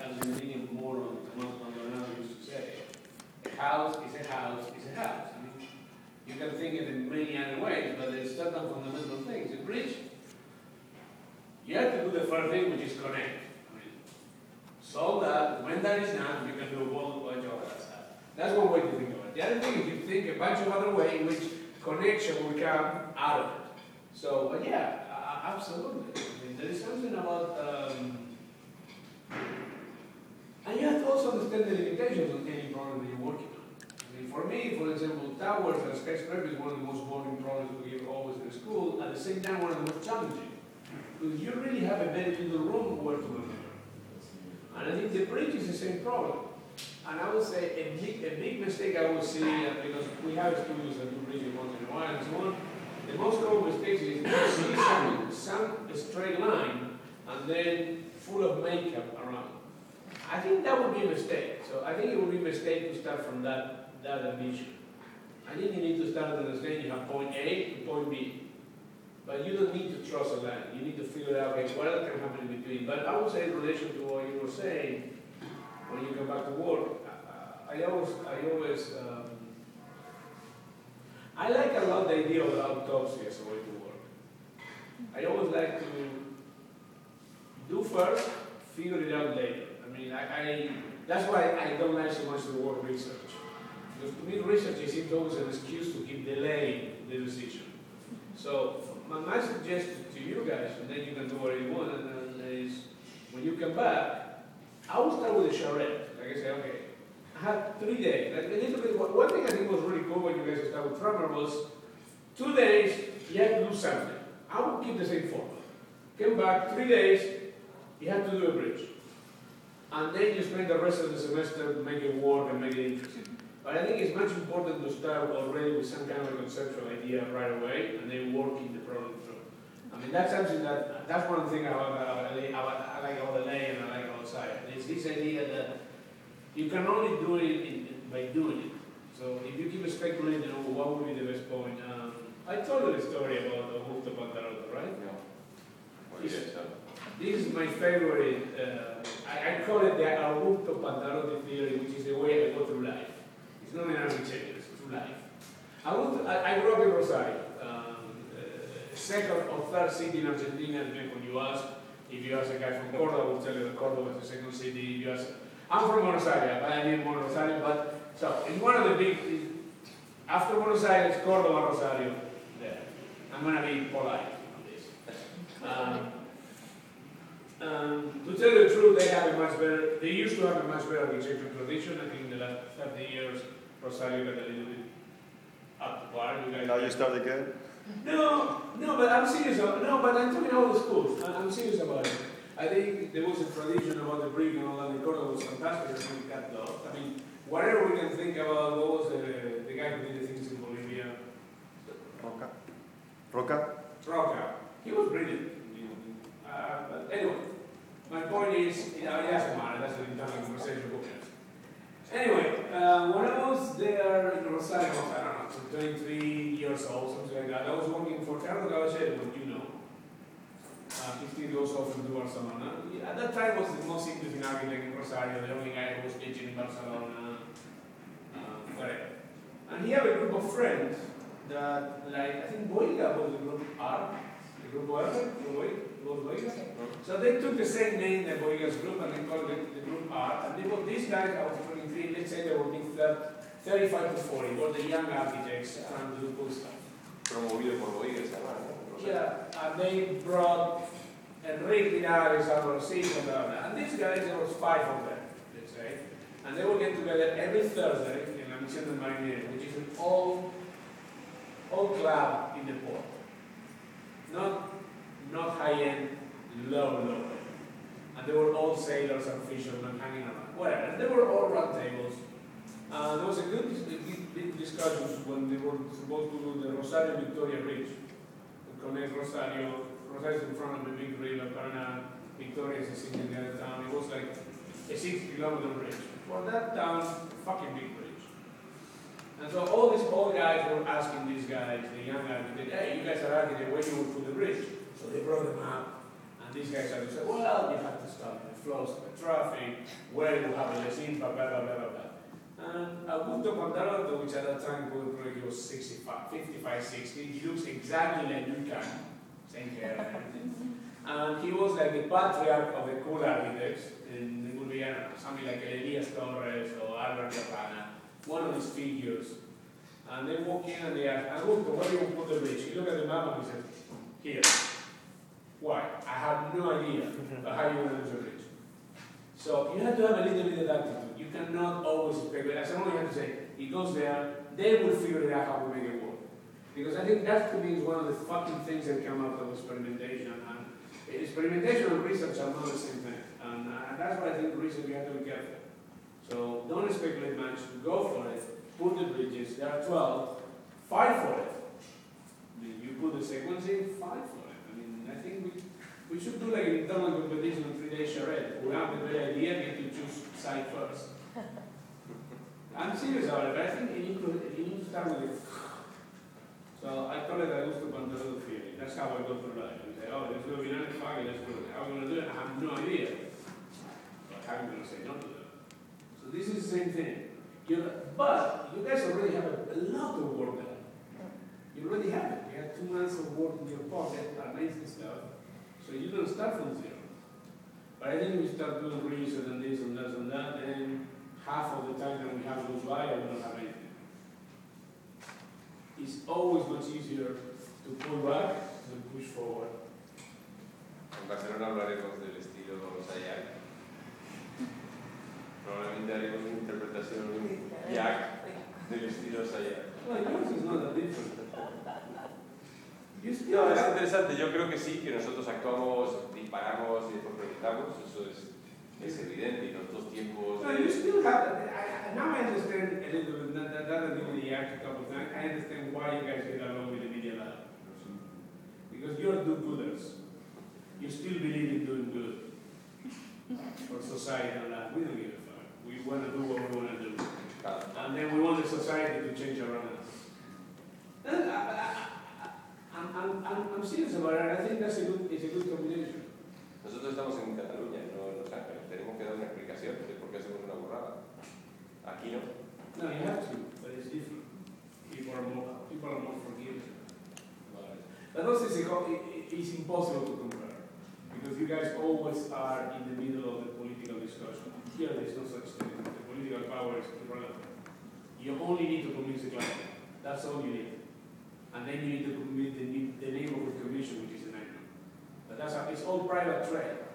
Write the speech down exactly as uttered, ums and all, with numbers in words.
as in being more on Tomás Maldonado used to say, a house is a house is a house. I mean, you can think it in many other ways, but there's certain fundamental things. A bridge, you have to do the first thing, which is connect. I mean, so that when that is done, you can do a whole bunch of other stuff. That's one way to think of it. The other thing is you think a bunch of other ways in which connection will come out of it. So, but yeah, uh, absolutely. I mean, there is something about, um, and you have to also understand the limitations of any problem that you're working on. I mean, for me, for example, towers and skyscrapers is one of the most boring problems we give always in school, at the same time one of the most challenging. Because you really have a very little room where to maneuver. And I think the bridge is the same problem. And I would say a big, a big mistake I would see, uh, because we have studios that do bridges once in a while and so on, the most common mistake is to see some, some straight line and then full of makeup around. I think that would be a mistake. So I think it would be a mistake to start from that, that ambition. I think you need to start to understand you have point A to point B. But you don't need to trust a line. You need to figure out, okay, what else can happen in between. But I would say in relation to what you were saying, when you come back to work, I, I always, I always, um, I like a lot the idea of autopsy as a way to work. I always like to do first, figure it out later. I mean, I, I that's why I don't like so much the word research. Because to me, research is always an excuse to keep delaying the decision. So my, my suggestion to you guys, and then you can do whatever you want, and, and is when you come back, I will start with a charrette. Like I say, okay, I had three days. Like a little bit. One thing I think was really cool when you guys started with Tremor was two days you had to do something. I would keep the same formula. Came back three days, you had to do a bridge, and then you spend the rest of the semester to make it work and make it interesting. But I think it's much important to start already with some kind of a conceptual idea right away, and then working the problem through. I mean, that's something that, that's one thing I, I, I, I like about L A and I like outside. It's this idea that you can only do it in, by doing it. So if you keep speculating on what would be the best point, um, I told you the story about Augusto Pantarotta, right? Yeah. This, this is my favorite, uh, I, I call it the Augusto Pantarotta theory, which is the way I go through life. It's not an arbitrary, it's through life. I, would, I, I grew up in Rosario. Second or third city in Argentina, depending when you ask. If you ask a guy from Córdoba, I will tell you that Córdoba is the second city. If you ask, I'm from Buenos Aires, but I live in Buenos Aires, but so it's one of the big, after Buenos Aires, Córdoba, Rosario, there. I'm going to be polite on this. Um, um, to tell you the truth, they have a much better, they used to have a much better architectural tradition. I think in the last thirty years, Rosario got a little bit up to par. You guys Now you start again? No, no, but I'm serious about no, but I'm talking about the schools. I'm serious about it. I think there was a tradition about the brick and all that. The Córdoba was fantastic. I think that lost. I mean, whatever we can think about, what was the, the guy who did the things in Bolivia? Roca. Roca? Roca. He was brilliant. Uh, but anyway, my point is, you know, it doesn't matter. That's an internal conversation. Anyway, uh, when I was there in Rosario, I don't know, so twenty-three years old, something like that, I was working for Carlos Caballero, what you know. Uh, he still goes off to Barcelona. At that time was the most interesting architect in Rosario, the only guy who was teaching in Barcelona, uh, whatever. And he had a group of friends that, like, I think Boiga was the group R, the group R, was Boiga. So they took the same name, the Boiga's group, and they called it the group R. And they were, these guys, I was twenty-three, let's say they were being thirty-five to forty, were the young architects around to do cool stuff. Promovido por Boigas, ¿no? Yeah, and they brought Enrique Linares, Álvaro Silva, blah, blah. And these guys, there was five of them, let's say. And they would get together every Thursday in La Misión del Marinero, which is an old, old club in the port. Not, not high-end, low, low. And they were all sailors and fishermen hanging around. Whatever. And they were all round tables. Uh, there was a good big, big discussions when they were supposed to do the Rosario Victoria Bridge. To connect Rosario. Rosario is in front of the big river, Paraná. Victoria is a city in the other town. It was like a six kilometer bridge. For that town, fucking big bridge. And so all these old guys were asking these guys, the young guys, hey, you guys are architects, where you will put the bridge? So they brought them up. And these guys had to say, well, you have to start in the flows of the traffic, where it will have less impact, blah, blah, blah, blah, blah. And Augusto Pantalotto, which at that time probably he was sixty-five, fifty-five, sixty, he looks exactly like Lucan, same hair and everything. And he was like the patriarch of the cool architects, and it would be, I don't know, something like Elias Torres or Albert Capana, one of these figures. And they walk in and they ask, Augusto, where do you put the bridge? He looked at the map and he said, here. Why? I have no idea how you want to do the bridge. So you have to have a little bit of attitude. You cannot always speculate. As someone you have to say, it goes there, they will figure it out how to make it work. Because I think that to me is one of the fucking things that come out of experimentation. And experimentation and research are not the same thing. And uh, that's why I think research you have to be careful. So don't speculate much, go for it, put the bridges, there are twelve, fight for it. I mean, you put the sequencing, fight for it. I mean, I think we, we should do like an internal competition on three-day charade. We have the great idea, get to choose side first. I'm serious about it, but I think you need to, you need to start with it. So I call it Augusto Pantalotto theory. That's how I go through life. I say, oh, there's going to be another fucking, let's do it. How are we going to do it? I have no idea. But how are we going to say no to that? So this is the same thing. You, but you guys already have a, a lot of work done. You already have it. You have two months of work in your pocket, amazing stuff. So you don't start from zero. But I think we start doing research and this and that and that, and half of the time that we have goes by, I will not have anything. It's always much easier to pull back than push forward. En Barcelona hablaremos del estilo Sayag. Probablemente haremos una interpretación Jack del estilo Sayag. Well, yours is not that different. You still No, es have- interesante. Yo creo que sí, que nosotros actuamos, disparamos y después proyectamos. Eso es, es evidente. Y los dos tiempos. No, you still have, I, I, now I understand a little bit, not, not that I did with the act a couple of times, I understand why you guys get along with the media lab. Because you're do-gooders. You still believe in doing good. For society and that, we don't give a fuck. We want to do what we want to do. Claro. And then we want the society to change around us. And I, I, I, I'm, I'm, I'm, I'm serious about it, I think that's a good, it's a good combination. Nosotros estamos en Cataluña, no en Los Ángeles. Tenemos que dar una explicación de por qué hacemos una burrada. Aquí no. No, you have to, but it's different. People are more, people are more forgiving about it. But also, it's, a, it's impossible to compare. Because you guys always are in the middle of the political discussion. Here, there's no such thing. The political power is irrelevant. You only need to convince the client. That's all you need. And then you need to convince the, the neighborhood commission, which is an item. But that's how, it's all private trade.